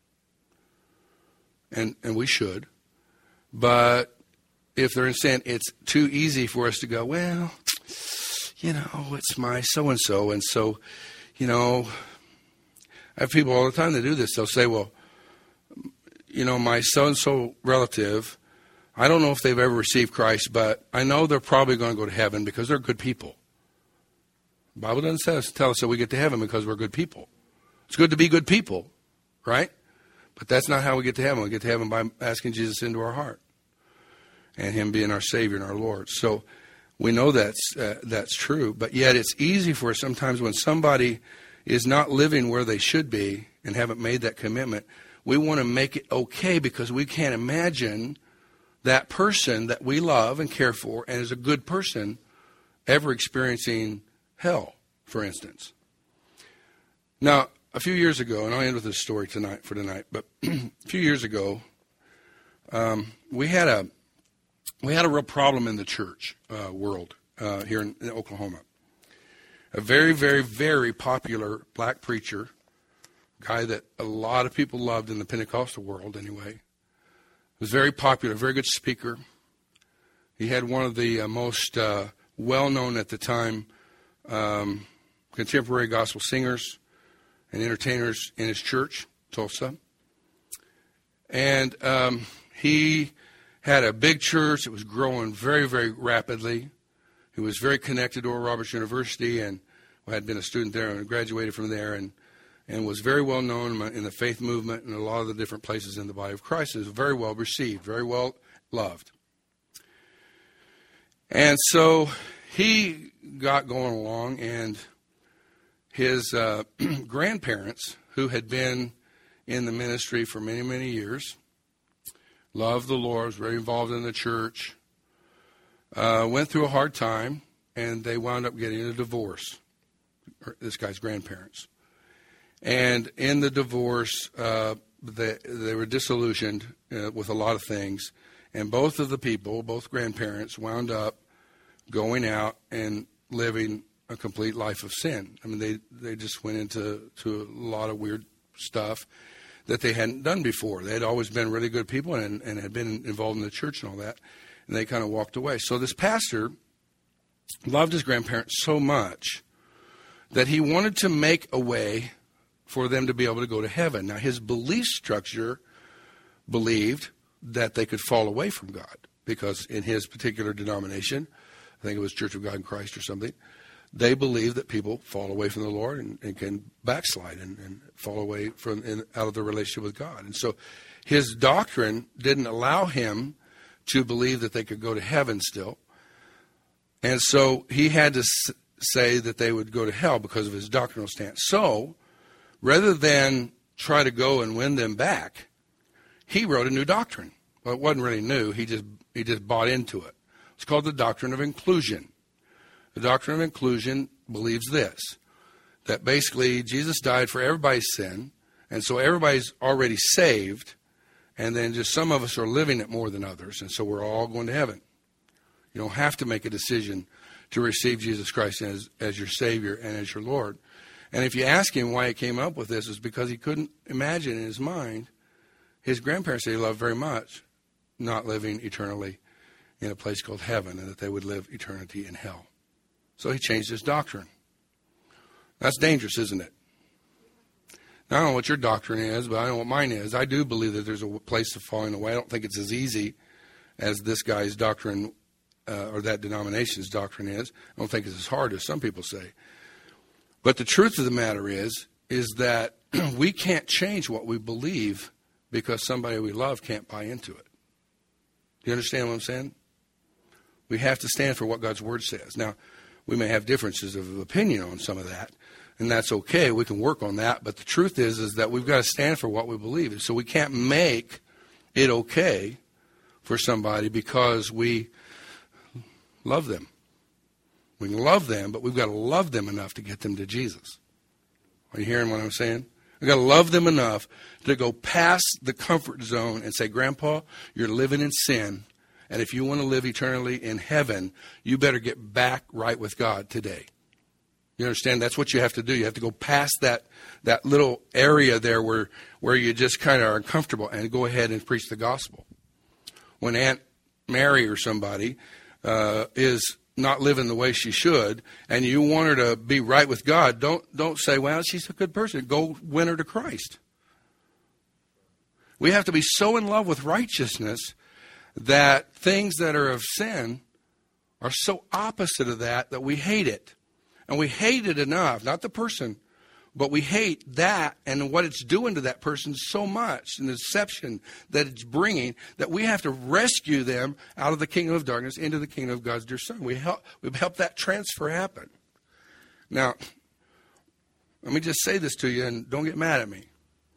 and, and we should. But if they're in sin, it's too easy for us to go, well, you know, it's my so-and-so. And so, you know, I have people all the time that do this. They'll say, well, you know, my so-and-so relative, I don't know if they've ever received Christ, but I know they're probably going to go to heaven because they're good people. The Bible doesn't tell us, tell us that we get to heaven because we're good people. It's good to be good people, right? But that's not how we get to heaven. We get to heaven by asking Jesus into our heart and him being our Savior and our Lord. So we know that's uh, that's true, but yet it's easy for us sometimes when somebody is not living where they should be and haven't made that commitment. We want to make it okay because we can't imagine that person that we love and care for and is a good person ever experiencing hell, for instance. Now, a few years ago, and I'll end with this story tonight for tonight, but a few years ago, um, we had a we had a real problem in the church uh, world uh, here in, in Oklahoma. A very, very, very popular black preacher, guy that a lot of people loved in the Pentecostal world anyway, was very popular, very good speaker. He had one of the uh, most uh, well-known at the time um, contemporary gospel singers and entertainers in his church, Tulsa. And um, he had a big church. It was growing very, very rapidly. He was very connected to Oral Roberts University and had been a student there and graduated from there, and, and was very well known in the faith movement and a lot of the different places in the body of Christ. He was very well received, very well loved. And so he got going along, and his uh, grandparents, who had been in the ministry for many, many years, loved the Lord, was very involved in the church, uh, went through a hard time, and they wound up getting a divorce, this guy's grandparents. And in the divorce, uh, they, they were disillusioned uh, with a lot of things, and both of the people, both grandparents, wound up going out and living a complete life of sin. I mean, they, they just went into to a lot of weird stuff that they hadn't done before. They had always been really good people and, and had been involved in the church and all that, and they kind of walked away. So this pastor loved his grandparents so much that he wanted to make a way for them to be able to go to heaven. Now, his belief structure believed that they could fall away from God, because in his particular denomination, I think it was Church of God in Christ or something, they believe that people fall away from the Lord and, and can backslide and, and fall away from in, out of the relationship with God. And so his doctrine didn't allow him to believe that they could go to heaven still. And so he had to s- say that they would go to hell because of his doctrinal stance. So rather than try to go and win them back, he wrote a new doctrine. Well, it wasn't really new. He just he just bought into it. It's called the doctrine of inclusion. The doctrine of inclusion believes this, that basically Jesus died for everybody's sin, and so everybody's already saved, and then just some of us are living it more than others, and so we're all going to heaven. You don't have to make a decision to receive Jesus Christ as, as your Savior and as your Lord. And if you ask him why he came up with this, it's because he couldn't imagine in his mind his grandparents that he loved very much not living eternally in a place called heaven, and that they would live eternity in hell. So he changed his doctrine. That's dangerous, isn't it? Now, I don't know what your doctrine is, but I know what mine is. I do believe that there's a place of falling away. I don't think it's as easy as this guy's doctrine uh, or that denomination's doctrine is. I don't think it's as hard as some people say. But the truth of the matter is, is that we can't change what we believe because somebody we love can't buy into it. Do you understand what I'm saying? We have to stand for what God's Word says. Now, we may have differences of opinion on some of that, and that's okay. We can work on that. But the truth is, is that we've got to stand for what we believe. So we can't make it okay for somebody because we love them. We can love them, but we've got to love them enough to get them to Jesus. Are you hearing what I'm saying? We've got to love them enough to go past the comfort zone and say, Grandpa, you're living in sin. And if you want to live eternally in heaven, you better get back right with God today. You understand? That's what you have to do. You have to go past that that little area there where, where you just kind of are uncomfortable and go ahead and preach the gospel. When Aunt Mary or somebody uh, is not living the way she should, and you want her to be right with God, don't don't say, well, she's a good person. Go win her to Christ. We have to be so in love with righteousness that things that are of sin are so opposite of that that we hate it. And we hate it enough, not the person, but we hate that and what it's doing to that person so much, and the deception that it's bringing, that we have to rescue them out of the kingdom of darkness into the kingdom of God's dear Son. We help, we've helped that transfer happen. Now, let me just say this to you, and don't get mad at me.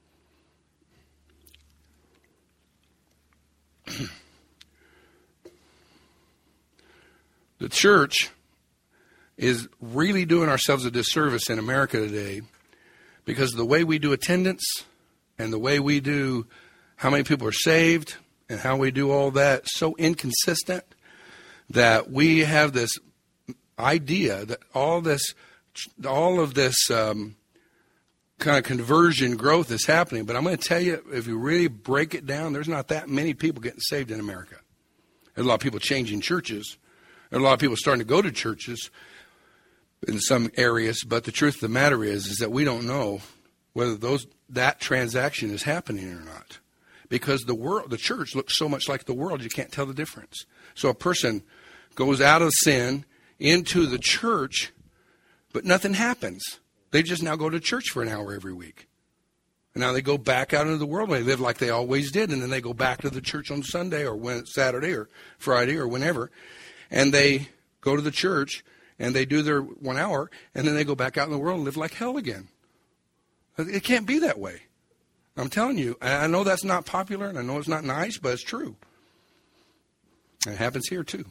The church is really doing ourselves a disservice in America today because of the way we do attendance and the way we do how many people are saved and how we do all that, so inconsistent that we have this idea that all this, all of this um, kind of conversion growth that's happening. But I'm going to tell you, if you really break it down, there's not that many people getting saved in America. There's a lot of people changing churches. There's a lot of people starting to go to churches in some areas. But the truth of the matter is, is that we don't know whether those that transaction is happening or not. Because the world, the church looks so much like the world, you can't tell the difference. So a person goes out of sin into the church, but nothing happens. They just now go to church for an hour every week. And now they go back out into the world and they live like they always did. And then they go back to the church on Sunday or when Saturday or Friday or whenever. And they go to the church and they do their one hour. And then they go back out in the world and live like hell again. It can't be that way. I'm telling you, I know that's not popular and I know it's not nice, but it's true. And it happens here too.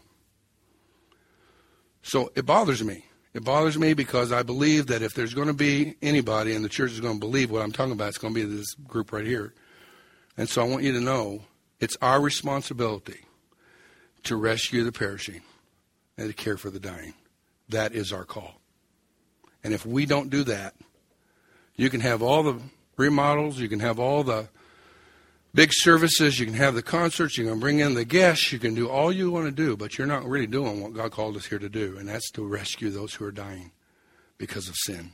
So it bothers me. It bothers me because I believe that if there's going to be anybody and the church is going to believe what I'm talking about, it's going to be this group right here. And so I want you to know it's our responsibility to rescue the perishing and to care for the dying. That is our call. And if we don't do that, you can have all the remodels, you can have all the big services, you can have the concerts, you can bring in the guests, you can do all you want to do, but you're not really doing what God called us here to do, and that's to rescue those who are dying because of sin.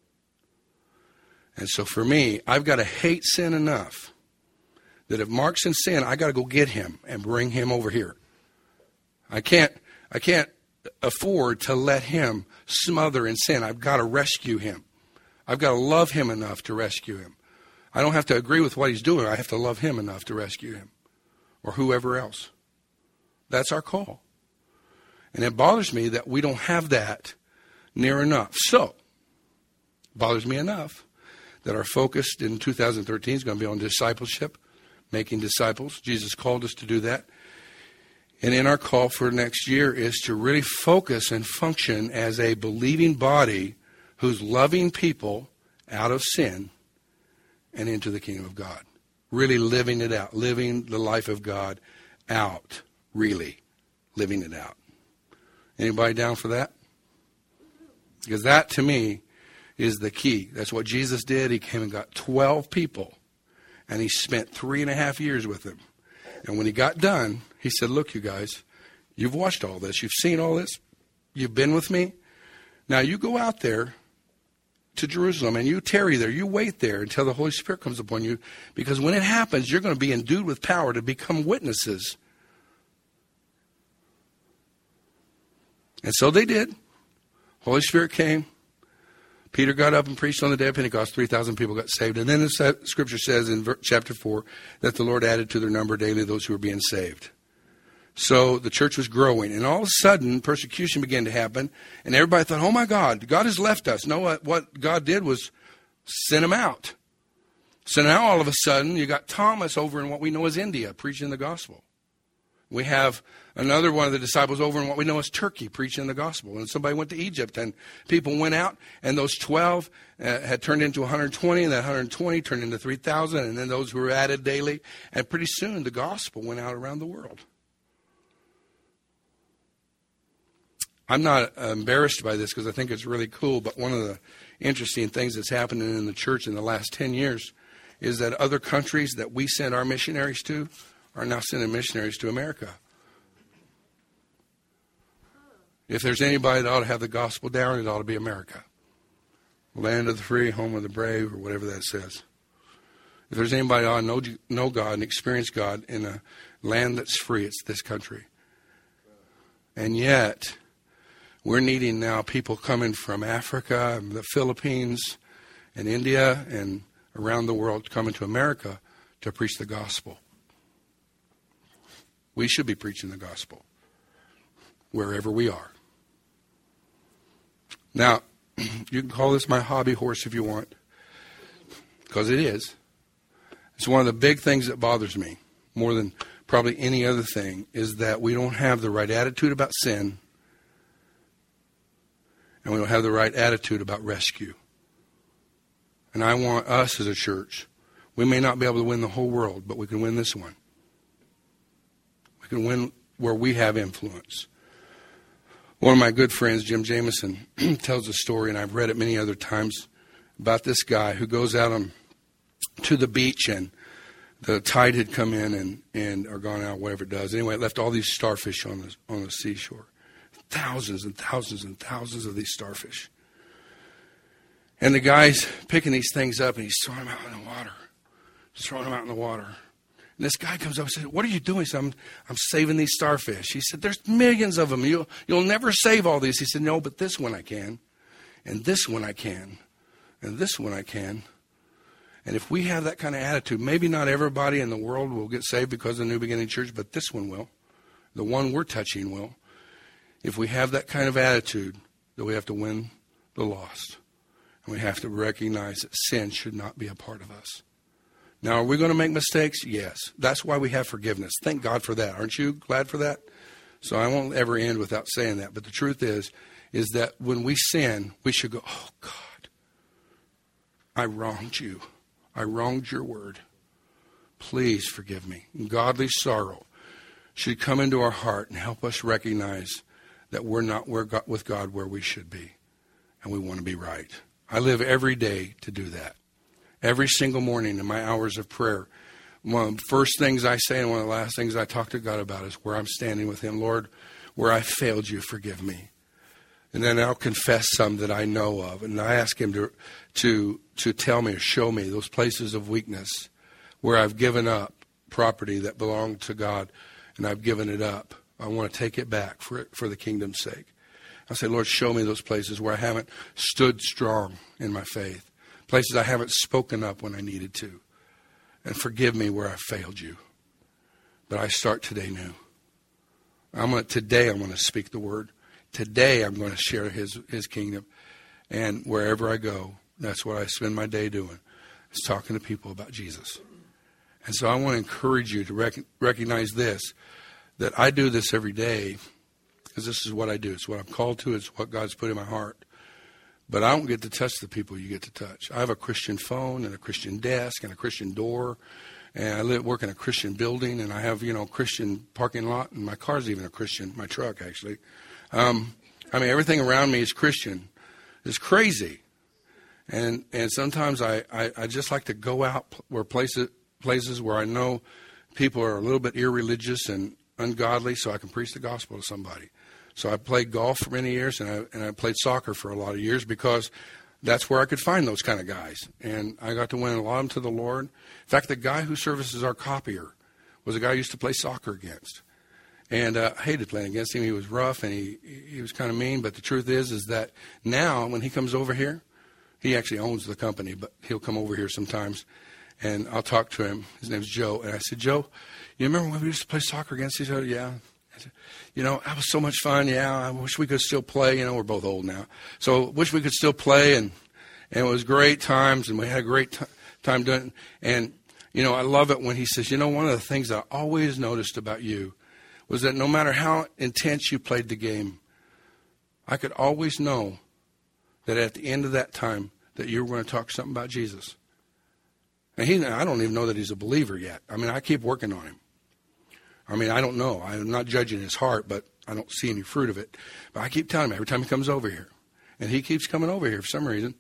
And so for me, I've got to hate sin enough that if Mark's in sin, I got to go get him and bring him over here. I can't, I can't afford to let him smother in sin. I've got to rescue him. I've got to love him enough to rescue him. I don't have to agree with what he's doing. I have to love him enough to rescue him or whoever else. That's our call. And it bothers me that we don't have that near enough. So, it bothers me enough that our focus in two thousand thirteen is going to be on discipleship, making disciples. Jesus called us to do that. And in our call for next year is to really focus and function as a believing body who's loving people out of sin and into the kingdom of God. Really living it out. Living the life of God out. Really living it out. Anybody down for that? Because that, to me, is the key. That's what Jesus did. He came and got twelve people. And he spent three and a half years with them. And when he got done, he said, look, you guys, you've watched all this. You've seen all this. You've been with me. Now you go out there to Jerusalem and you tarry there. You wait there until the Holy Spirit comes upon you. Because when it happens, you're going to be endued with power to become witnesses. And so they did. Holy Spirit came. Peter got up and preached on the day of Pentecost. three thousand people got saved. And then the scripture says in chapter four that the Lord added to their number daily those who were being saved. So the church was growing. And all of a sudden, persecution began to happen. And everybody thought, oh my God, God has left us. No, what, what God did was send them out. So now all of a sudden, you got Thomas over in what we know as India preaching the gospel. We have another one of the disciples over in what we know as Turkey preaching the gospel. And somebody went to Egypt and people went out and those twelve uh, had turned into one hundred twenty and that one hundred twenty turned into three thousand and then those who were added daily. And pretty soon the gospel went out around the world. I'm not embarrassed by this because I think it's really cool, but one of the interesting things that's happening in the church in the last ten years is that other countries that we send our missionaries to are now sending missionaries to America. If there's anybody that ought to have the gospel down, it ought to be America. Land of the free, home of the brave, or whatever that says. If there's anybody that ought to know, know God and experience God in a land that's free, it's this country. And yet, we're needing now people coming from Africa, and the Philippines, and India, and around the world coming to America to preach the gospel. We should be preaching the gospel wherever we are. Now, you can call this my hobby horse if you want, because it is. It's one of the big things that bothers me more than probably any other thing is that we don't have the right attitude about sin and we don't have the right attitude about rescue. And I want us as a church, we may not be able to win the whole world, but we can win this one. We can win where we have influence. One of my good friends, Jim Jameson, tells a story, and I've read it many other times, about this guy who goes out on to the beach, and the tide had come in and, and or gone out, whatever it does. Anyway, it left all these starfish on the on the seashore. Thousands and thousands and thousands of these starfish. And the guy's picking these things up, and he's throwing them out in the water. Just throwing them out in the water. And this guy comes up and says, "What are you doing?" He said, I'm, I'm saving these starfish. He said, "There's millions of them. You'll, you'll never save all these." He said, "No, but this one I can. And this one I can. And this one I can." And if we have that kind of attitude, maybe not everybody in the world will get saved because of the New Beginning Church, but this one will. The one we're touching will. If we have that kind of attitude, that we have to win the lost. And we have to recognize that sin should not be a part of us. Now, are we going to make mistakes? Yes. That's why we have forgiveness. Thank God for that. Aren't you glad for that? So I won't ever end without saying that. But the truth is, is that when we sin, we should go, "Oh, God, I wronged you. I wronged your word. Please forgive me." And godly sorrow should come into our heart and help us recognize that we're not where God, with God where we should be. And we want to be right. I live every day to do that. Every single morning in my hours of prayer, one of the first things I say and one of the last things I talk to God about is where I'm standing with him. "Lord, where I failed you, forgive me." And then I'll confess some that I know of. And I ask him to to to tell me or show me those places of weakness where I've given up property that belonged to God, and I've given it up. I want to take it back for for the kingdom's sake. I say, "Lord, show me those places where I haven't stood strong in my faith. Places I haven't spoken up when I needed to. And forgive me where I failed you. But I start today new. I'm gonna, today I'm going to speak the word. Today I'm going to share his, his kingdom. And wherever I go, that's what I spend my day doing, is talking to people about Jesus. And so I want to encourage you to rec- recognize this, that I do this every day because this is what I do. It's what I'm called to. It's what God's put in my heart. But I don't get to touch the people you get to touch. I have a Christian phone and a Christian desk and a Christian door. And I live, work in a Christian building, and I have, you know, Christian parking lot. And my car's even a Christian, my truck, actually. Um, I mean, everything around me is Christian. It's crazy. And and sometimes I, I, I just like to go out where places, places where I know people are a little bit irreligious and ungodly so I can preach the gospel to somebody. So I played golf for many years, and I and I played soccer for a lot of years because that's where I could find those kind of guys. And I got to win a lot of them to the Lord. In fact, the guy who services our copier was a guy I used to play soccer against. And uh, I hated playing against him. He was rough, and he he was kind of mean. But the truth is, is that now when he comes over here, he actually owns the company, but he'll come over here sometimes, and I'll talk to him. His name's Joe. And I said, "Joe, you remember when we used to play soccer against each other?" "Yeah." "You know, that was so much fun. Yeah, I wish we could still play. You know, we're both old now. So wish we could still play, and, and it was great times, and we had a great t- time doing it." And, you know, I love it when he says, "You know, one of the things I always noticed about you was that no matter how intense you played the game, I could always know that at the end of that time that you were going to talk something about Jesus." And he, I don't even know that he's a believer yet. I mean, I keep working on him. I mean, I don't know. I'm not judging his heart, but I don't see any fruit of it. But I keep telling him every time he comes over here. And he keeps coming over here for some reason.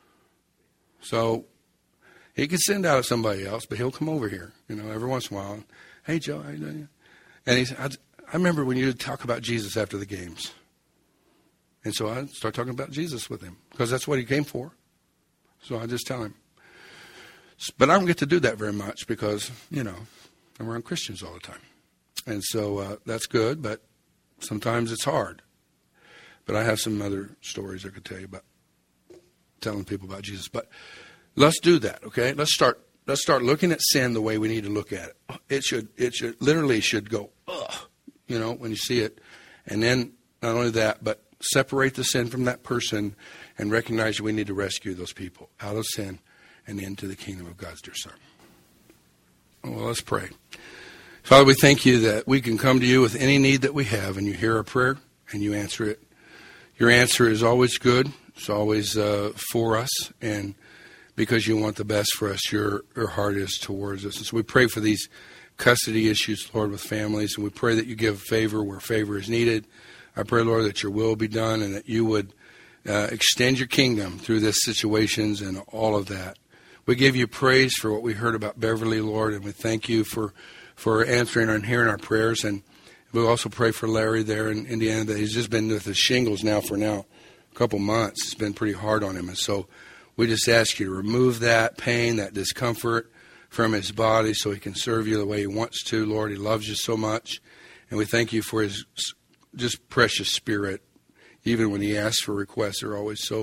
So he could send out somebody else, but he'll come over here, you know, every once in a while. "Hey, Joe, how you doing?" And he said, I, I remember when you talk about Jesus after the games. And so I start talking about Jesus with him because that's what he came for. So I just tell him. But I don't get to do that very much because, you know, I'm around Christians all the time. And so uh, that's good, but sometimes it's hard. But I have some other stories I could tell you about telling people about Jesus. But let's do that, okay? Let's start let's start looking at sin the way we need to look at it. It should it should literally should go, ugh, you know, when you see it. And then not only that, but separate the sin from that person and recognize that we need to rescue those people out of sin and into the kingdom of God's dear Son. Well, let's pray. Father, we thank you that we can come to you with any need that we have, and you hear our prayer, and you answer it. Your answer is always good. It's always uh, for us, and because you want the best for us, your, your heart is towards us. And so we pray for these custody issues, Lord, with families, and we pray that you give favor where favor is needed. I pray, Lord, that your will be done and that you would uh, extend your kingdom through these situations and all of that. We give you praise for what we heard about Beverly, Lord, and we thank you for, for answering and hearing our prayers. And we also pray for Larry there in Indiana that he's just been with the shingles now for now a couple months. It's been pretty hard on him. And so we just ask you to remove that pain, that discomfort from his body so he can serve you the way he wants to, Lord. He loves you so much. And we thank you for his just precious spirit. Even when he asks for requests, they're always so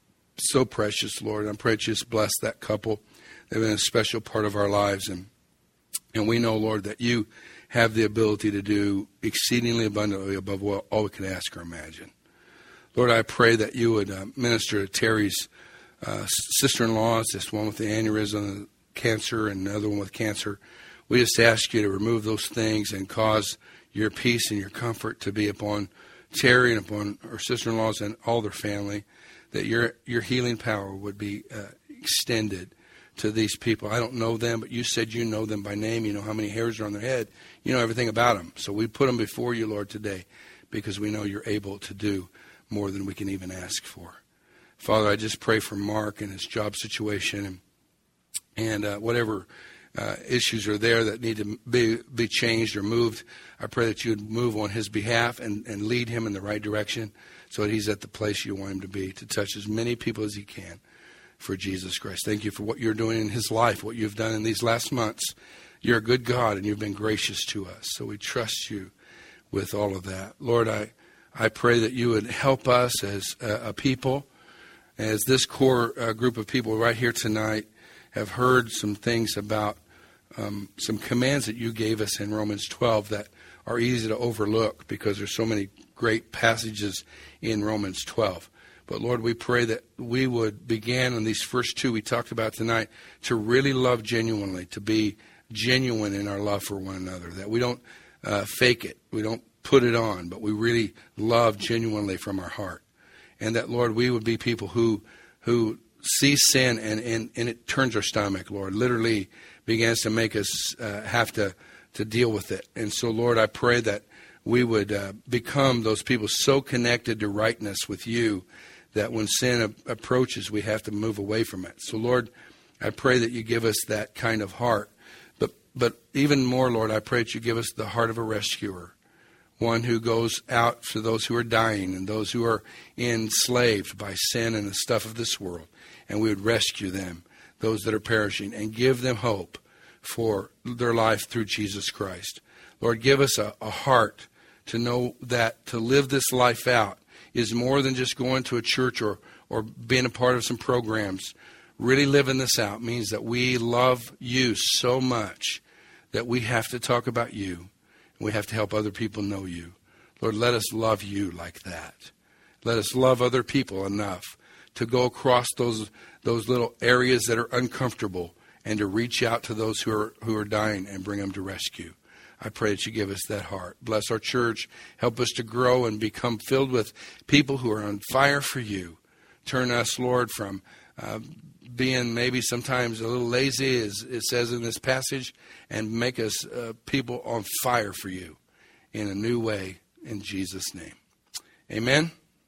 So precious, Lord. And I pray that you just bless that couple. They've been a special part of our lives. And and we know, Lord, that you have the ability to do exceedingly abundantly above what all we can ask or imagine. Lord, I pray that you would uh, minister to Terry's uh, sister-in-laws, this one with the aneurysm, cancer, and another one with cancer. We just ask you to remove those things and cause your peace and your comfort to be upon Terry and upon her sister-in-laws and all their family, that your your healing power would be uh, extended to these people. I don't know them, but you said you know them by name. You know how many hairs are on their head. You know everything about them. So we put them before you, Lord, today because we know you're able to do more than we can even ask for. Father, I just pray for Mark and his job situation and, and uh, whatever uh, issues are there that need to be, be changed or moved. I pray that you would move on his behalf and, and lead him in the right direction, so that he's at the place you want him to be, to touch as many people as he can for Jesus Christ. Thank you for what you're doing in his life, what you've done in these last months. You're a good God, and you've been gracious to us. So we trust you with all of that. Lord, I, I pray that you would help us as a, a people, as this core uh, group of people right here tonight have heard some things about um, some commands that you gave us in Romans twelve that are easy to overlook because there's so many great passages in Romans twelve. But Lord, we pray that we would begin on these first two we talked about tonight to really love genuinely, to be genuine in our love for one another, that we don't uh, fake it, we don't put it on, but we really love genuinely from our heart. And that, Lord, we would be people who who see sin and, and, and it turns our stomach, Lord, literally begins to make us uh, have to, to deal with it. And so, Lord, I pray that we would uh, become those people so connected to rightness with you that when sin a- approaches, we have to move away from it. So, Lord, I pray that you give us that kind of heart. But but even more, Lord, I pray that you give us the heart of a rescuer, one who goes out to those who are dying and those who are enslaved by sin and the stuff of this world. And we would rescue them, those that are perishing, and give them hope for their life through Jesus Christ. Lord, give us a, a heart to know that to live this life out is more than just going to a church or, or being a part of some programs. Really living this out means that we love you so much that we have to talk about you and we have to help other people know you. Lord, let us love you like that. Let us love other people enough to go across those those little areas that are uncomfortable and to reach out to those who are who are dying and bring them to rescue. I pray that you give us that heart. Bless our church. Help us to grow and become filled with people who are on fire for you. Turn us, Lord, from uh, being maybe sometimes a little lazy, as it says in this passage, and make us uh, people on fire for you in a new way in Jesus' name. Amen.